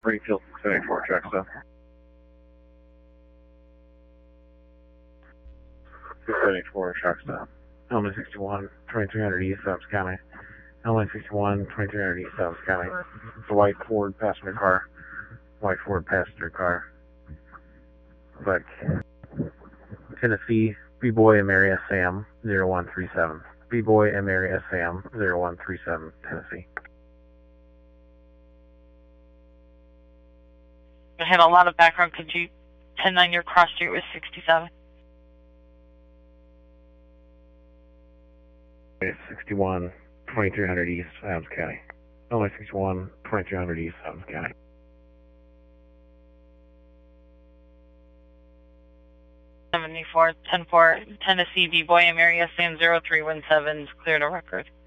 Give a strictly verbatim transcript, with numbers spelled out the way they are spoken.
Springfield six seventy-four, check stuff. six seventy-four, check stuff. Element sixty-one, twenty-three hundred East, Adams County. Element sixty-one, twenty-three hundred East, Adams County. It's a white Ford passenger car. White Ford passenger car. Like Tennessee, B-Boy and Mary S. Sam, zero one three seven. B-Boy and Mary S. Sam, zero one three seven, Tennessee. I had a lot of background. Could you ten nine your cross street with sixty-seven? sixty-one, twenty-three hundred East, Adams County. Only sixty-one, twenty-three hundred East, Adams County. seventy-four, ten four, Tennessee, B-Boy and Mary S. Sam, zero three one seven, clear to record.